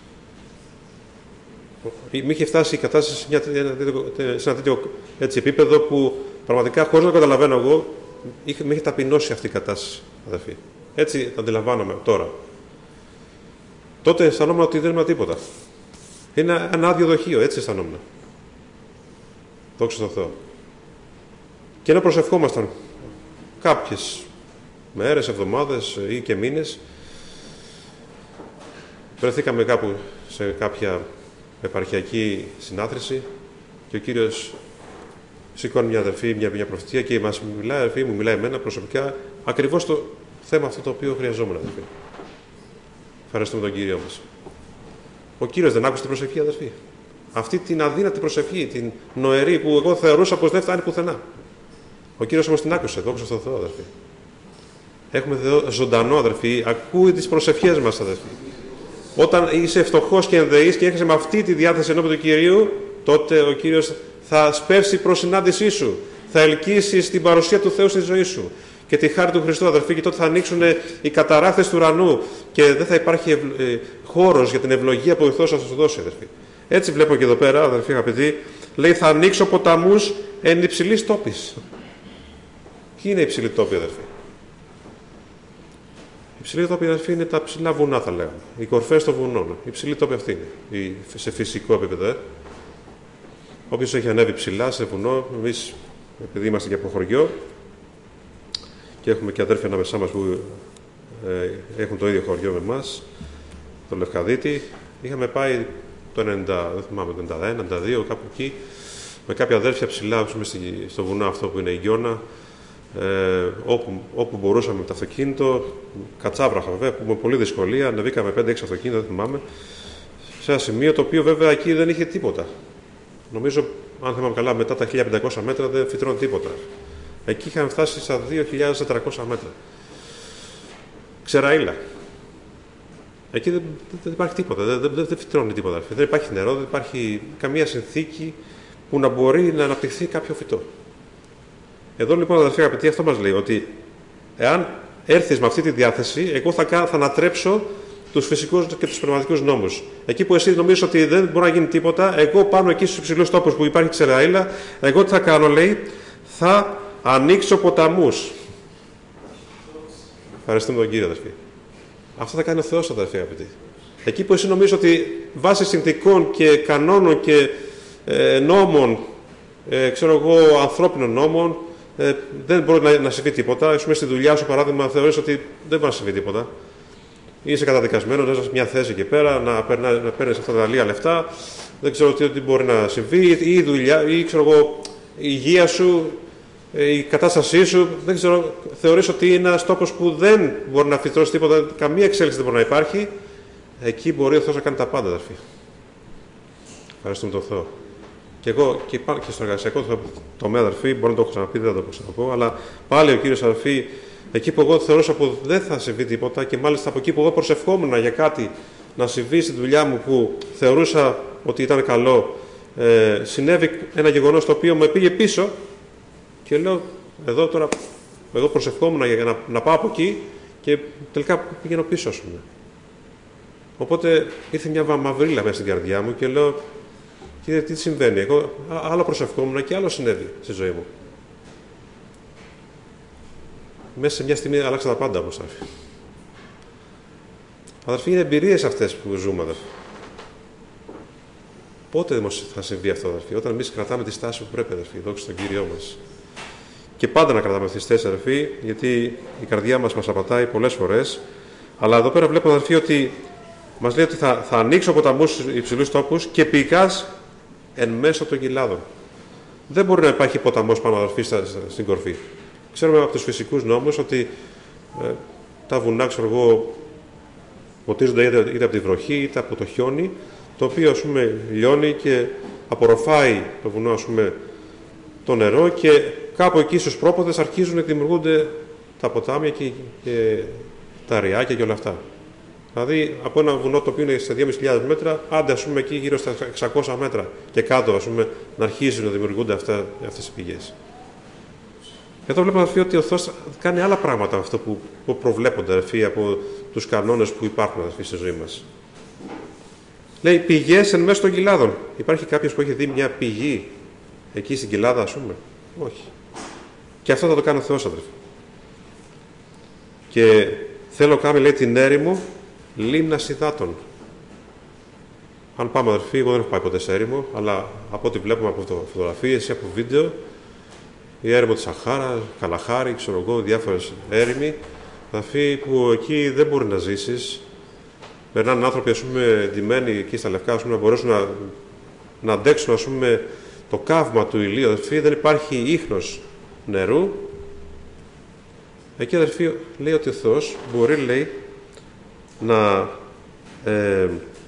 Μη είχε φτάσει η κατάσταση σε, μια, σε ένα τέτοιο έτσι, επίπεδο που πραγματικά, χωρίς να το καταλαβαίνω εγώ, είχε, με είχε ταπεινώσει αυτή η κατάσταση, αδελφοί. Έτσι αντιλαμβάνομαι τώρα. Τότε αισθανόμουν ότι δεν ήμουν τίποτα. Είναι ένα άδειο δοχείο, έτσι αισθανόμουν. Δόξα τω Θεώ. Και ενώ προσευχόμασταν κάποιες μέρες, εβδομάδες ή και μήνες, βρεθήκαμε κάπου σε κάποια επαρχιακή συνάθρηση και ο Κύριος σηκώνει μια αδερφή, μια, μια προφητεία και μας μιλάει, αδερφή μου, μιλάει εμένα προσωπικά, ακριβώς το θέμα αυτό το οποίο χρειαζόμουν, αδερφή. Ευχαριστούμε τον Κύριο μας. Ο Κύριος δεν άκουσε την προσευχή, αδερφή. Αυτή την αδύνατη προσευχή, την νοερή που εγώ θεωρούσα πως δεν φτάνει πουθενά. Ο Κύριος όμως την άκουσε, δόξα στον Θεό, αδερφή. Έχουμε Θεό ζωντανό, αδερφή, ακούει τις προσευχές μας, αδερφή. Όταν είσαι φτωχός και ενδεής και έχεις με αυτή τη διάθεση ενώπιον του Κυρίου, τότε ο Κύριος θα σπεύσει προς συνάντησή σου. Θα ελκύσει την παρουσία του Θεού στη ζωή σου. Και τη χάρη του Χριστού, αδερφοί, και τότε θα ανοίξουν οι καταράχτες του ουρανού και δεν θα υπάρχει ευ... ε, χώρος για την ευλογία που ο Θεός θα σου δώσει, αδερφοί. Έτσι βλέπω και εδώ πέρα, αδερφοί αγαπητοί, λέει θα ανοίξω ποταμούς εν υψηλής τόπης. Ποιοι είναι οι υψηλοί τόποι, αδερφοί? Οι υψηλοί τόποι, αδερφοί, είναι τα ψηλά βουνά, θα λέγαμε. Οι κορφές των βουνών. Οι υψηλοί τόποι αυτοί είναι. Σε φυσικό επίπεδο. Ε. Όποιος έχει ανέβει ψηλά σε βουνό, εμείς, επειδή είμαστε και από χωριό και έχουμε και αδέρφια ανάμεσά μας που ε, έχουν το ίδιο χωριό με εμάς, το Λευκαδίτη, είχαμε πάει το ενενήντα, δεν θυμάμαι, το ενενήντα ένα, ενενήντα δύο, κάπου εκεί, με κάποια αδέρφια ψηλά πούμε, στο βουνό αυτό που είναι η Γιώνα, ε, όπου, όπου μπορούσαμε με το αυτοκίνητο, κατσάβραχα βέβαια, που με πολλή δυσκολία, ανεβήκαμε πέντε έξι αυτοκίνητα, δεν θυμάμαι, σε ένα σημείο το οποίο βέβαια εκεί δεν είχε τίποτα. Νομίζω, αν θυμάμαι καλά, μετά τα χίλια πεντακόσια μέτρα δεν φυτρώνει τίποτα. Εκεί είχαμε φτάσει στα δύο χιλιάδες τετρακόσια μέτρα. Ξεραΐλα. Εκεί δεν, δεν υπάρχει τίποτα, δεν, δεν, δεν φυτρώνει τίποτα. Δεν υπάρχει νερό, δεν υπάρχει καμία συνθήκη που να μπορεί να αναπτυχθεί κάποιο φυτό. Εδώ λοιπόν, αδερφοί αγαπητοί, αυτό μας λέει ότι εάν έρθεις με αυτή τη διάθεση, εγώ θα, θα ανατρέψω τους φυσικούς και τους πνευματικούς νόμους. Εκεί που εσύ νομίζεις ότι δεν μπορεί να γίνει τίποτα, εγώ πάνω εκεί στους υψηλούς τόπους που υπάρχει ξεραΐλα, εγώ τι θα κάνω, λέει, θα ανοίξω ποταμούς. Ευχαριστούμε τον Κύριο, αδερφοί. Αυτό θα κάνει ο Θεός, αδερφοί αγαπητοί. Εκεί που εσύ νομίζεις ότι βάσει συνθηκών και κανόνων και ε, νόμων, ε, ξέρω εγώ, ανθρώπινων νόμων, ε, δεν μπορεί να, να συμβεί τίποτα. Ας πούμε στη δουλειά σου, παράδειγμα, θεωρείς ότι δεν μπορεί να συμβεί τίποτα. Είσαι καταδικασμένος, να είσαι μια θέση εκεί πέρα, να, περνά, να παίρνεις αυτά τα λίγα λεφτά, δεν ξέρω τι, τι μπορεί να συμβεί, ή η δουλειά, ή ξέρω εγώ, η υγεία σου, η κατάστασή σου, δεν ξέρω, θεωρείς ότι είναι ένας τόπος που δεν μπορεί να φυτρώσει τίποτα, καμία εξέλιξη δεν μπορεί να υπάρχει. Εκεί μπορεί ο Θεός να κάνει τα πάντα, αδερφοί. Ευχαριστούμε τον Θεό. Και εγώ και, και στο εργασιακό τομέα, αδερφοί, μπορεί να το έχω ξαναπεί, δεν θα το ξαναπώ, αλλά πάλι ο Κύριος, αδερφοί, εκεί που εγώ θεωρούσα που δεν θα συμβεί τίποτα και μάλιστα από εκεί που εγώ προσευχόμουν για κάτι να συμβεί στη δουλειά μου που θεωρούσα ότι ήταν καλό, ε, συνέβη ένα γεγονός το οποίο με πήγε πίσω και λέω, εδώ τώρα, εγώ προσευχόμουν για να, να πάω από εκεί και τελικά πήγαινω πίσω, ας πούμε. Οπότε ήρθε μια μαυρίλα μέσα στην καρδιά μου και λέω, Κύριε, τι συμβαίνει, εγώ άλλο προσευχόμουν και άλλο συνέβη στη ζωή μου. Μέσα σε μια στιγμή άλλαξα τα πάντα όμως, αδερφοί. Αδερφοί, είναι εμπειρίες αυτές που ζούμε, αδερφοί. Πότε όμως θα συμβεί αυτό, αδερφοί? Όταν εμείς κρατάμε τη στάση που πρέπει, αδερφοί, δόξα στον Κύριό μας. Και πάντα να κρατάμε αυτές τις θέσεις, αδερφοί, γιατί η καρδιά μας μας απατάει πολλές φορές. Αλλά εδώ πέρα βλέπω, αδερφοί, ότι μας λέει ότι θα, θα ανοίξω ποταμούς υψηλούς τόπους και πηγάς εν μέσω των κοιλάδων. Δεν μπορεί να υπάρχει ποταμός πάνω, αδερφοί, στην κορφή. Ξέρουμε από τους φυσικούς νόμους ότι ε, τα βουνά, ξέρω εγώ, ποτίζονται είτε, είτε από τη βροχή είτε από το χιόνι, το οποίο, ας πούμε, λιώνει και απορροφάει το βουνό, ας πούμε, το νερό και κάπου εκεί στους πρόποδες αρχίζουν να δημιουργούνται τα ποτάμια και, και τα ριάκια και όλα αυτά. Δηλαδή, από ένα βουνό το οποίο είναι σε δύο χιλιάδες μέτρα, άντε, ας πούμε, εκεί γύρω στα εξακόσια μέτρα και κάτω, ας πούμε, να αρχίζουν να δημιουργούνται αυτά, αυτές οι πηγές. Εδώ βλέπουμε, αδερφοί, ότι ο Θεός κάνει άλλα πράγματα αυτό που, που προβλέπονται, αδερφοί, από τους κανόνες που υπάρχουν, αδερφοί, στη ζωή μας. Λέει πηγές εν μέσω των κοιλάδων. Υπάρχει κάποιος που έχει δει μια πηγή εκεί στην κοιλάδα, ας πούμε? Όχι. Και αυτό θα το κάνει ο Θεός, αδερφοί. Και θέλω να κάνει, λέει, την έρημο λίμνας υδάτων. Αν πάμε, αδερφοί, εγώ δεν έχω πάει ποτέ σε έρημο, αλλά από ό,τι βλέπουμε από φωτογραφίες ή από βίντεο, η έρημο της Σαχάρα, Καλαχάρη, ξέρω εγώ, διάφορες έρημοι, αδερφοί, που εκεί δεν μπορεί να ζήσεις. Περνάνε άνθρωποι, ας πούμε, ντυμένοι εκεί στα λευκά, ας πούμε, να μπορέσουν να, να αντέξουν, ας πούμε, το καύμα του ηλίου, αδερφοί, δεν υπάρχει ίχνος νερού. Εκεί, αδερφοί, λέει ότι ο Θεός μπορεί, λέει, να, ε,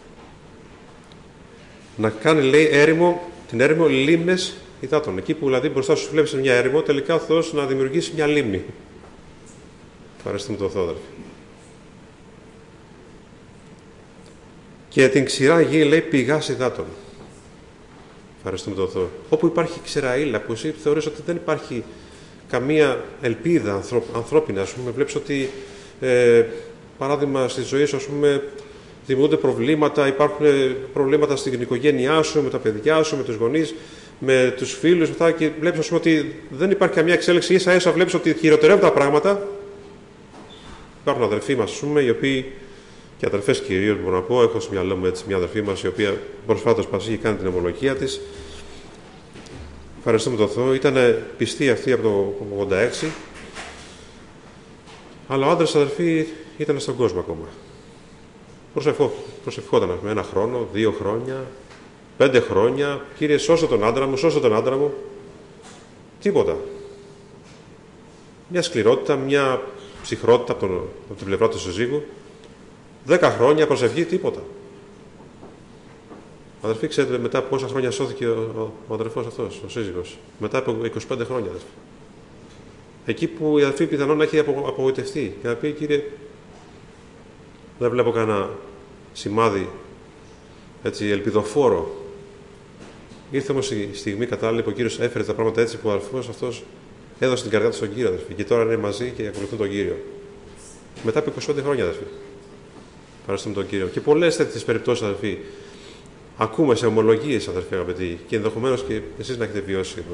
να κάνει, λέει, έρημο, την έρημο λίμνες υδάτων. Εκεί που, δηλαδή, μπροστά σου βλέπεις μια έρημο, τελικά ο Θεός να δημιουργήσει μια λίμνη. Ευχαριστούμε τον Θεό, αδερφοί. Και την ξηρά γη, λέει, πηγάς υδάτων. Ευχαριστούμε τον Θεό. Όπου υπάρχει ξηραΐλα, που εσύ θεωρείς ότι δεν υπάρχει καμία ελπίδα ανθρώπ, ανθρώπινη, ας πούμε, βλέπεις ότι, ε, παράδειγμα, στη ζωή σου, ας πούμε, δημιουργούνται προβλήματα, υπάρχουν προβλήματα στην οικογένειά σου, με τα παιδιά σου, με τους γονείς, με τους φίλους, αυτά, και βλέπεις, ας πούμε, ότι δεν υπάρχει καμία εξέλιξη, ίσα ίσα βλέπεις ότι χειροτερεύουν τα πράγματα. Υπάρχουν αδελφοί μας, ας πούμε, οι οποίοι, και αδελφές κυρίως, μπορώ να πω, έχω στο μυαλό μου έτσι μια αδελφή μας, η οποία προσφάτως μας είχε κάνει την αιμολογία της. Ευχαριστούμε τον Θεό. Ήταν πιστή αυτή από το ογδόντα έξι, αλλά ο άντρας, αδελφοί, ήταν στον κόσμο ακόμα. προσευχόταν με ένα χρόνο, δύο χρόνια, πέντε χρόνια. Κύριε, σώσε τον άντρα μου, σώσε τον άντρα μου. Τίποτα. Μια σκληρότητα, μια ψυχρότητα από, τον, από την πλευρά του συζύγου. Δέκα χρόνια προσευχή, τίποτα. Αδερφοί, ξέρετε μετά πόσα χρόνια σώθηκε ο, ο, ο αδερφός αυτός, ο σύζυγος? Μετά από είκοσι πέντε χρόνια, αδερφοί. Εκεί που η αδερφή πιθανόν να έχει απο, απογοητευτεί και να πει, κύριε, δεν βλέπω κανένα σημάδι, έτσι, ελπιδοφόρο. Ήρθε όμως η στιγμή κατάλληλη που ο Κύριος έφερε τα πράγματα έτσι που ο αδερφός αυτός έδωσε την καρδιά του στον Κύριο, αδερφοί, και τώρα είναι μαζί και ακολουθούν τον Κύριο. Μετά από είκοσι πέντε χρόνια, αδερφοί. Ευχαριστούμε τον Κύριο. Και πολλές τέτοιες περιπτώσεις, αδερφοί, ακούμε σε ομολογίες, αδερφοί αγαπητοί, και ενδεχομένως και εσείς να έχετε βιώσει εδώ.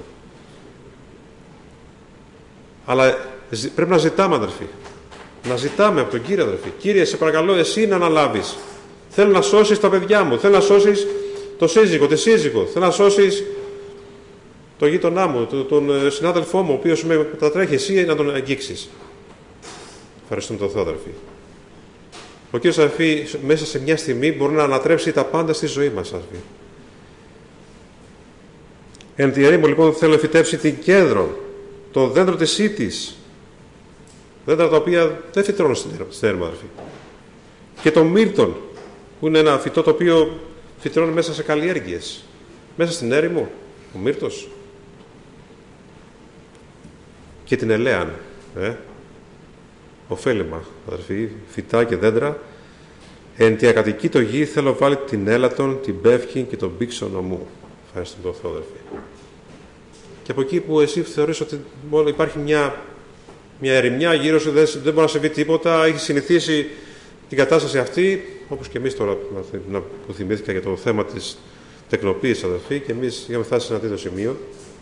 Αλλά πρέπει να ζητάμε, αδερφοί. Να ζητάμε από τον Κύριο, αδερφοί. Κύριε, σε παρακαλώ, εσύ να αναλάβεις. Θέλω να σώσεις τα παιδιά μου. Θέλω να σώσεις το σύζυγο, τη σύζυγο. Θέλω να σώσεις τον γείτονά μου, τον συνάδελφό μου, ο οποίος με μετατρέχει, εσύ να τον αγγίξεις. Ευχαριστούμε τον Θεό, αδερφοί. Ο Κύριος, αδερφοί, μέσα σε μια στιγμή μπορεί να ανατρέψει τα πάντα στη ζωή μας, αδερφοί. Εν τη ερήμο, λοιπόν, θέλω να φυτέψει την κέδρο, το δέντρο της ήττης, δέντρα τα οποία δεν φυτρώνουν στην έρημο, αδερφοί. Και το μύρτον, που είναι ένα φυτό το οποίο φυτρώνει μέσα σε καλλιέργειες. Μέσα στην έρημο, ο μύρτος. Και την ελαίαν, ε, ωφέλιμα, αδερφοί, φυτά και δέντρα. Εν τη ακατοικεί το γη θέλω βάλει την έλατον, την πεύκη και τον πήξον ομού. Ευχαριστούμε τον Θεό, αδερφοί. Και από εκεί που εσύ θεωρείς ότι μόνο υπάρχει μια, μια ερημιά γύρω σου, δεν, δεν μπορεί να συμβεί τίποτα, έχει συνηθίσει την κατάσταση αυτή, όπως και εμείς τώρα που θυμήθηκα για το θέμα της τεκνοποίησης, αδερφοί, και εμείς είχαμε φτάσει σε ένα τέτοιο σημείο.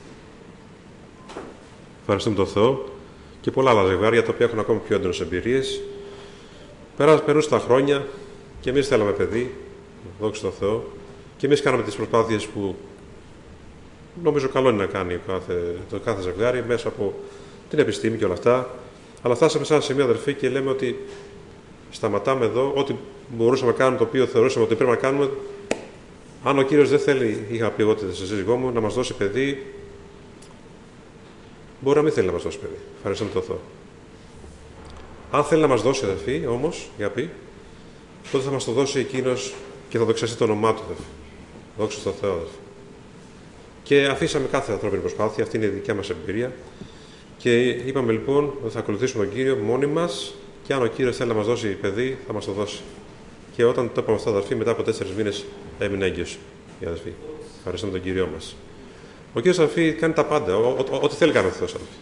Ευχαριστούμε τον Θεό. Και πολλά άλλα ζευγάρια τα οποία έχουν ακόμα πιο έντονες εμπειρίες. Περνούν στα χρόνια και εμείς θέλαμε παιδί, δόξα τω Θεώ, και εμείς κάναμε τις προσπάθειες που νομίζω καλό είναι να κάνει κάθε, το κάθε ζευγάρι μέσα από την επιστήμη και όλα αυτά. Αλλά φτάσαμε σε ένα σημείο, αδερφοί, και λέμε ότι σταματάμε εδώ. Ό,τι μπορούσαμε να κάνουμε, το οποίο θεωρούσαμε ότι πρέπει να κάνουμε. Αν ο Κύριος δεν θέλει, είχα πει εγώ στη σύζυγό μου, να μας δώσει παιδί, μπορεί να μην θέλει να μας δώσει παιδί. Ευχαριστούμε τον Θεό. Αν θέλει να μας δώσει, αδερφοί, όμως, για πει, τότε θα μας το δώσει εκείνος και θα δοξαστεί το όνομά του, αδερφοί. Δόξα τω Θεώ, αδερφοί. Και αφήσαμε κάθε ανθρώπινη προσπάθεια, αυτή είναι η δικιά μας εμπειρία. Και είπαμε λοιπόν ότι θα ακολουθήσουμε τον Κύριο μόνοι μας, και αν ο Κύριος θέλει να μας δώσει παιδί, θα μας το δώσει. Και όταν το είπαμε αυτό, αδερφοί, μετά από τέσσερις μήνες έμεινε έγκυος η αδερφή. Ευχαριστούμε τον Κύριό μας. Ο Κύριος, αδερφοί, κάνει τα πάντα, ό,τι θέλει κάνει ο Θεός, αδερφοί.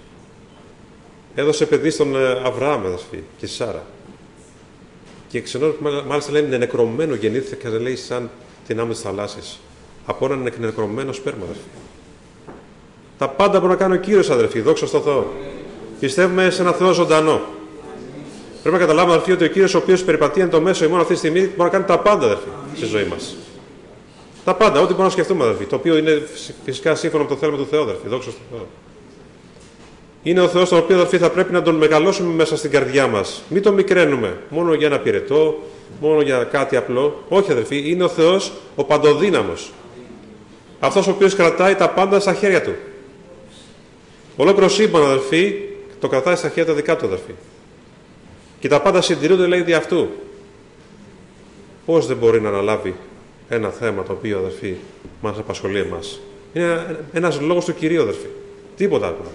Έδωσε παιδί στον Αβραάμ, αδερφοί, και στη Σάρα. Και ξενό, μάλιστα λένε νεκρωμένο γεννήθηκε, λέει, σαν την άμμο της θαλάσσης. Από έναν νεκρωμένο σπέρμα, αδερφοί. Τα πάντα μπορεί να κάνει ο Κύριος, αδερφοί, δόξα τω Θεώ. Πιστεύουμε σε ένα Θεό ζωντανό. Πρέπει να καταλάβουμε, αδερφοί, ότι ο Κύριος, ο οποίος περιπατεί εν το μέσο ημών αυτή τη στιγμή, μπορεί να κάνει τα πάντα, αδερφοί, στη ζωή μας. Τα πάντα, ό,τι μπορούμε να σκεφτούμε, αδερφοί. Το οποίο είναι φυσικά σύμφωνα με το θέλημα του Θεού, αδερφοί, δόξα τω Θεώ. Είναι ο Θεός τον οποίο, αδερφοί, θα πρέπει να τον μεγαλώσουμε μέσα στην καρδιά μας. Μην τον μικραίνουμε μόνο για ένα πυρετό, μόνο για κάτι απλό. Όχι, αδερφοί, είναι ο Θεός ο παντοδύναμος. Αυτός ο οποίος κρατάει τα πάντα στα χέρια του. Ολόκληρο σύμπαν, αδερφοί, το κρατάει στα χέρια τα δικά του, αδερφοί. Και τα πάντα συντηρούνται, λέει, δι' αυτού. Πώς δεν μπορεί να αναλάβει ένα θέμα το οποίο, αδερφοί, μας απασχολεί εμάς? Είναι ένας λόγος του Κυρίου, αδερφοί. Τίποτα άλλο.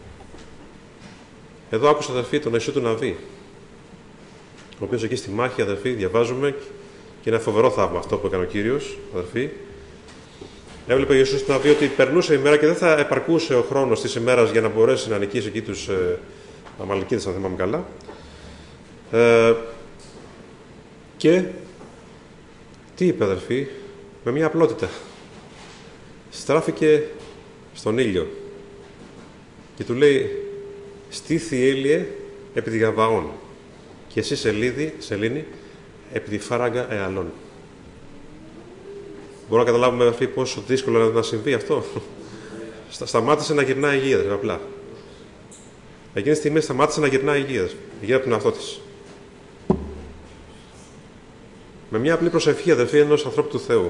Εδώ άκουσα, αδερφοί, τον Ιησού του Ναβί, ο οποίος εκεί στη μάχη, αδερφοί, διαβάζουμε, και είναι φοβερό θαύμα αυτό που έκανε ο Κύριος, αδερφοί. Έβλεπε ο Ιησούς του Ναβί ότι περνούσε η μέρα και δεν θα επαρκούσε ο χρόνος της ημέρας για να μπορέσει να νικήσει εκεί τους ε, Αμαλικίτες, αν θυμάμαι καλά. Ε, και τι είπε, αδερφοί? Με μια απλότητα. Στράφηκε στον ήλιο και του λέει, στήθη Ήλιε επί τη Γαβαών και εσύ σελίδι, σελήνη επί τη φάραγγα εαλών. Μπορούμε να καταλάβουμε, αδερφοί, πόσο δύσκολο είναι να συμβεί αυτό? Σταμάτησε να γυρνάει η γη, αδερφοί, απλά. Εκείνη τη στιγμή σταμάτησε να γυρνάει η γη, αδερφοί, η γη από τον εαυτό της. Με μια απλή προσευχή, αδερφοί, ενός ανθρώπου του Θεού.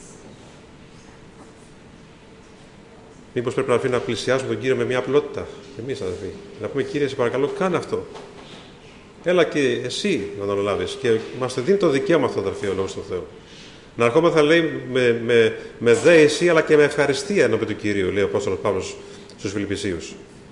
Μήπως πρέπει αδερφοί, να πλησιάσουμε τον Κύριο με μια απλότητα. Εμείς, αδερφοί. Να πούμε, Κύριε, σε παρακαλώ, κάνε αυτό. Έλα και εσύ να το αναλάβεις. Και μας δίνει το δικαίωμα αυτό, αδερφοί, ο Λόγος του Θεού. Να ερχόμεθα, λέει, με, με, με δέηση, αλλά και με ευχαριστία ενώπιον του Κυρίου, λέει ο Απόστολος Παύλος στους Φιλιππισίους.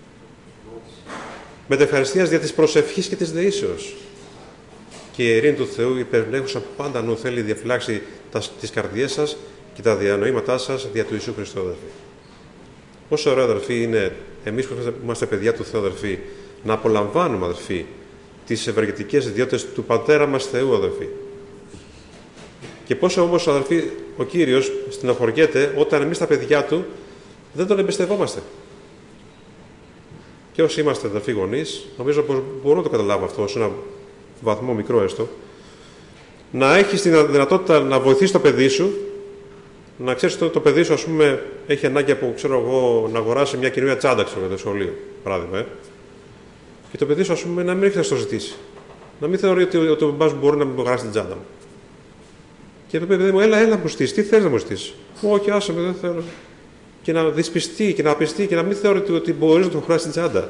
Με ευχαριστίας δια της προσευχής και της δεήσεως. Και η ειρήνη του Θεού, υπερνέχουσα πάντα νου, θέλει διαφυλάξει τις καρδιές σας και τα διανοήματά σας δια του Ιησού Χριστού, αδερφοί. Πόσο ωραίο, αδερφοί, είναι εμείς που είμαστε παιδιά του Θεού, αδερφοί, να απολαμβάνουμε, αδερφοί, τις ευεργετικές ιδιότητες του Πατέρα μας Θεού, αδερφοί. Και πόσο όμως, αδερφοί, ο Κύριος στενοχωριέται όταν εμείς τα παιδιά του δεν τον εμπιστευόμαστε. Και όσοι είμαστε, αδερφοί, γονείς, νομίζω πως μπορούμε να το καταλάβουμε αυτό σε ένα βαθμό μικρό έστω, να έχεις την δυνατότητα να βοηθήσεις το παιδί σου, να ξέρεις ότι το παιδί σου, ας πούμε, έχει ανάγκη από, ξέρω εγώ, να αγοράσει μια καινούργια τσάντα, ξέρω, για το σχολείο, παράδειγμα, ε. Και το παιδί σου, ας πούμε, να μην έχει να στο ζητήσει. Να μην θεωρεί ότι, ότι ο μπαμπάς μπορεί να μου αγοράσει την τσάντα μου. Και το παιδί μου, έλα, έλα, μου στήσει, τι θέλεις να μου στήσει. Όχι, άσε με, δεν θέλω. Και να δυσπιστεί και να πιστεί και να μην θεωρεί ότι μπορείς να του αγοράσει την τσάντα.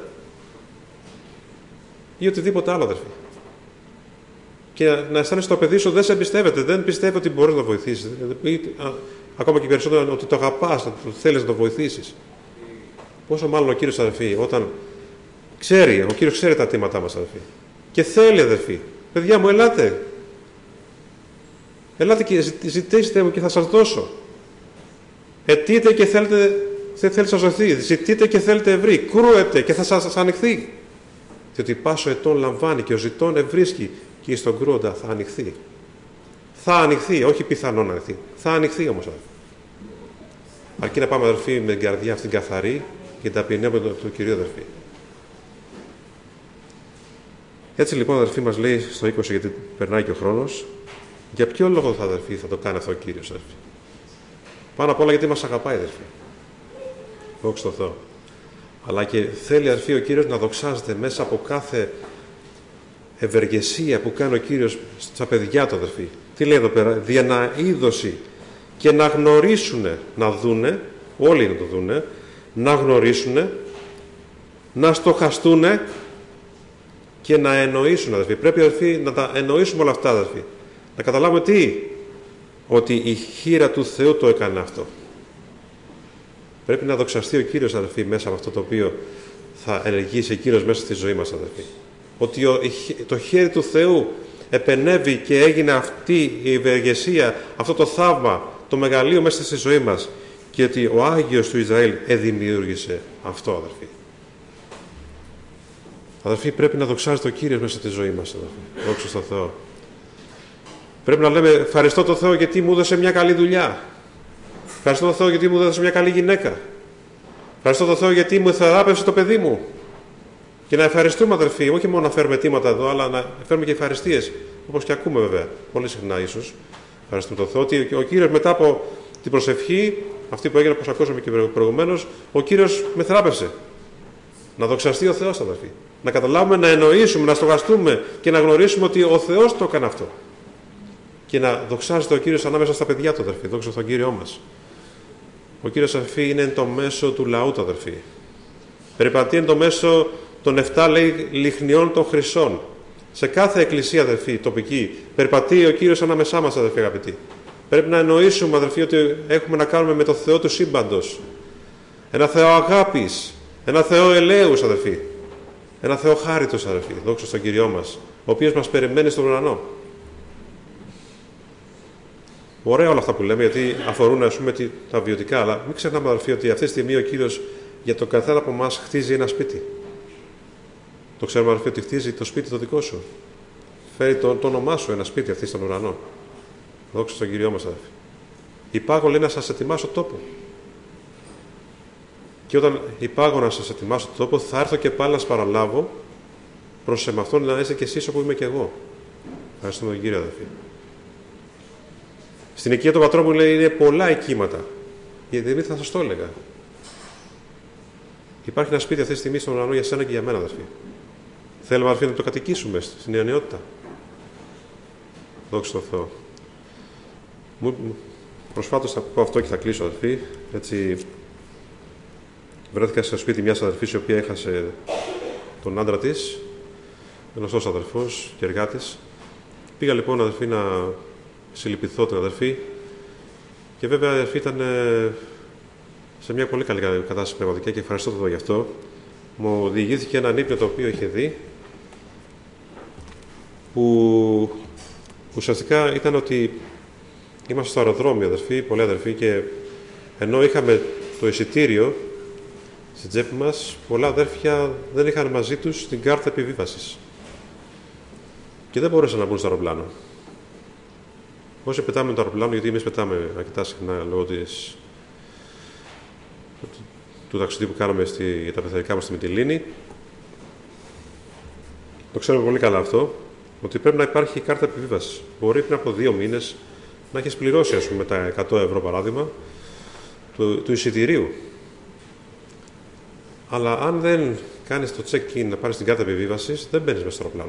Ή οτιδήποτε άλλο, αδερφοί. Και να αισθάνεσαι το παιδί σου δεν σε εμπιστεύεται, δεν πιστεύει ότι μπορείς να το βοηθήσεις. Ακόμα και περισσότερο ότι το αγαπάς, ότι θέλεις να το βοηθήσεις. Πόσο μάλλον ο Κύριος, αδερφοί, όταν ξέρει, ο Κύριος ξέρει τα αιτήματά μας, αδερφοί. Και θέλει, αδερφοί, παιδιά μου, ελάτε. Ελάτε και ζητήστε μου και θα σας δώσω. Αιτείτε και θέλετε, θέλετε να σας δοθεί. Ζητείτε και θέλετε ευρύ. Κρούετε και θα σας ανοιχθεί. Διότι πάσο ετών λαμβάνει και ο ζητών ευρίσκει. Και στον κρούοντα θα ανοιχθεί. Θα ανοιχθεί, όχι πιθανόν να ανοιχθεί. Θα ανοιχθεί όμως. Αρκεί να πάμε, αδερφοί, με την καρδιά αυτήν καθαρή και τα ταπεινεύουμε του, του Κυρίου, αδερφοί. Έτσι λοιπόν, αδερφοί, μας λέει στο είκοσι, γιατί περνάει και ο χρόνος, για ποιο λόγο θα, αδερφοί, θα το κάνει αυτό ο Κύριος, αδερφοί. Πάνω απ' όλα γιατί μας αγαπάει, αδερφοί. Δόξα τω Θεώ. Αλλά και θέλει, αδερφοί, ο Κύριος να δοξάζεται μέσα από κάθε ευεργεσία που κάνει ο Κύριος στα παιδιά του, αδερφοί. Τι λέει εδώ πέρα, δια να είδωση και να γνωρίσουνε, να δούνε, όλοι να το δούνε, να γνωρίσουνε, να στοχαστούνε και να εννοήσουν, αδερφοί. Πρέπει, αδερφοί, να τα εννοήσουμε όλα αυτά, αδερφοί. Να καταλάβουμε τι, ότι η χείρα του Θεού το έκανε αυτό. Πρέπει να δοξαστεί ο Κύριος, αδερφοί, μέσα από αυτό το οποίο θα ενεργήσει ο Κύριος μέσα στη ζωή μας, αδερφοί. Ότι το χέρι του Θεού επενέβη και έγινε αυτή η ευεργεσία, αυτό το θαύμα, το μεγαλείο μέσα στη ζωή μας και ότι ο Άγιος του Ισραήλ εδημιούργησε αυτό, αδερφοί. Αδερφοί, πρέπει να δοξάζεται ο Κύριος μέσα στη ζωή μας, αδερφοί. Δόξα στον Θεό. Πρέπει να λέμε ευχαριστώ τον Θεό γιατί μου έδωσε μια καλή δουλειά. Ευχαριστώ τον Θεό γιατί μου έδωσε μια καλή γυναίκα. Ευχαριστώ τον Θεό γιατί μου θεράπευσε το παιδί μου. Και να ευχαριστούμε, αδερφοί, όχι μόνο να φέρουμε αιτήματα εδώ, αλλά να φέρουμε και ευχαριστίες. Όπως και ακούμε, βέβαια, πολύ συχνά ίσως. Ευχαριστούμε τον Θεό ότι ο Κύριος μετά από την προσευχή, αυτή που έγινε, όπως ακούσαμε και προηγουμένως, ο Κύριος με θεράπευσε. Να δοξαστεί ο Θεός, αδερφοί. Να καταλάβουμε, να εννοήσουμε, να στοχαστούμε και να γνωρίσουμε ότι ο Θεός το έκανε αυτό. Και να δοξάζεται ο Κύριος ανάμεσα στα παιδιά του, αδερφοί. Δόξα στον Κύριό μας. Ο Κύριος, αδερφοί, είναι το μέσο του λαού του, αδερφοί. Περιπατεί είναι το μέσο των εφτά, λέει, λιχνιών των χρυσών. Σε κάθε εκκλησία, αδερφοί, τοπική, περιπατεί ο Κύριος ανάμεσά μας, αδερφοί αγαπητοί. Πρέπει να εννοήσουμε, αδερφοί, ότι έχουμε να κάνουμε με το Θεό του σύμπαντος. Ένα Θεό αγάπης, ένα Θεό ελέους, αδερφοί. Ένα Θεό χάριτος, αδερφοί, δόξα στον Κύριό μας, ο οποίος μας περιμένει στον ουρανό. Ωραία όλα αυτά που λέμε, γιατί αφορούν, ας πούμε, τα βιωτικά, αλλά μην ξεχνάμε, αδερφοί, ότι αυτή τη στιγμή ο Κύριος για τον καθένα από εμάς χτίζει ένα σπίτι. Το ξέρουμε, αδερφοί, ότι χτίζει το σπίτι το δικό σου. Φέρει το, το όνομά σου ένα σπίτι αυτή στον ουρανό. Δόξα στον Κύριό μας, αδερφοί. Υπάγω, λέει, να σας ετοιμάσω τόπο. Και όταν υπάγω να σας ετοιμάσω τόπο, θα έρθω και πάλι να σας παραλάβω, προς εμαυτόν να είστε κι εσείς όπου είμαι κι εγώ. Ευχαριστούμε τον Κύριο, αδερφοί. Στην οικία του πατρό μου, λέει, είναι πολλά οικήματα. Γιατί δεν θα σας το έλεγα. Υπάρχει ένα σπίτι αυτή τη στιγμή στον ουρανό για σένα και για μένα, αδερφοί. Θέλουμε, αδερφοί, να το κατοικήσουμε στην αιωνιότητα. Δόξα τω Θεώ. Προσφάτως θα πω αυτό και θα κλείσω, αδερφοί. Έτσι, βρέθηκα στο σπίτι μιας αδερφής η οποία έχασε τον άντρα της, γνωστός αδερφός και εργάτης. Πήγα λοιπόν, αδερφή, να συλληπιθώ την αδερφή και βέβαια η αδερφή ήταν σε μια πολύ καλή κατάσταση πνευματικά και ευχαριστώ τον γι' αυτό. Μου διηγήθηκε έναν ύπνο το οποίο είχε δει, που ουσιαστικά ήταν ότι είμαστε στο αεροδρόμιο, αδερφοί, πολλοί αδερφοί, και ενώ είχαμε το εισιτήριο στην τσέπη μας, πολλά αδέρφια δεν είχαν μαζί τους την κάρτα επιβίβασης και δεν μπορούσαν να μπουν στο αεροπλάνο. Όσοι πετάμε το αεροπλάνο, γιατί εμείς πετάμε αρκετά συχνά λόγω της, του, του ταξιδίου που κάναμε στη, για τα πεθαρικά μας στη Μυτιλήνη, το ξέρουμε πολύ καλά αυτό, ότι πρέπει να υπάρχει κάρτα επιβίβασης. Μπορεί πριν από δύο μήνες να έχεις πληρώσει, ας πούμε, τα εκατό ευρώ παράδειγμα του, του εισιτηρίου. Αλλά αν δεν κάνεις το check-in να πάρεις την κάρτα επιβίβασης, δεν μπαίνεις μέσα στο αεροπλάνο.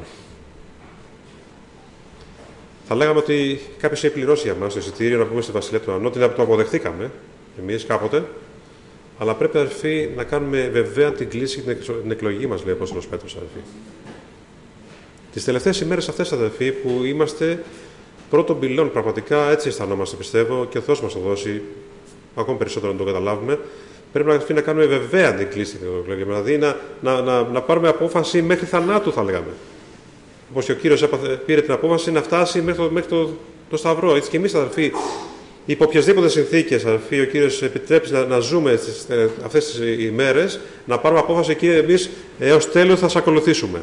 Θα λέγαμε ότι κάποιος έχει πληρώσει για μας το εισιτήριο να πούμε στη Βασιλεία του Ουρανού, ότι το αποδεχτήκαμε εμείς κάποτε, αλλά πρέπει, αδερφοί, να κάνουμε βεβαία την κλίση και την εκλογή μας, λέει ο Απόστολος Πέτρος, αδερφοί. Τις τελευταίες ημέρες αυτές, αδερφοί, που είμαστε πρώτων πυλών, πραγματικά έτσι αισθανόμαστε, πιστεύω, και ο Θεός μας το δώσει ακόμη περισσότερο να το καταλάβουμε. Πρέπει, αδερφοί, να κάνουμε βεβαία την κλίση την εκλογή, δηλαδή να, να, να, να πάρουμε απόφαση μέχρι θανάτου, θα λέγαμε. Όπως και ο Κύριος έπαθε, πήρε την απόφαση να φτάσει μέχρι το, μέχρι το, το Σταυρό. Έτσι και εμείς, αδερφοί, υπό οποιασδήποτε συνθήκες, αδερφοί, ο Κύριος επιτρέψει να, να ζούμε στις, αυτές τις ημέρες, να πάρουμε απόφαση, Κύριε, εμείς έως τέλος θα σας ακολουθήσουμε.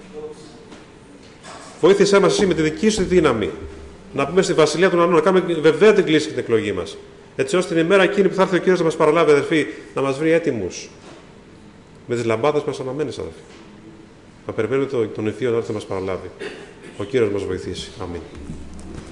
Βοήθησέ μας εσύ με τη δική σου δύναμη να πούμε στη Βασιλεία του Ουρανού, να κάνουμε βεβαία την κλίση και την εκλογή μας. Έτσι ώστε την ημέρα εκείνη που θα έρθει ο Κύριος να μας παραλάβει, αδερφοί, να μας βρει έτοιμους με τις λαμπάδες μας αναμένες, αδερφοί. Να περιμένουμε τον Υφείο να έρθει να μας παραλάβει. Ο Κύριος μας βοηθήσει. Αμήν.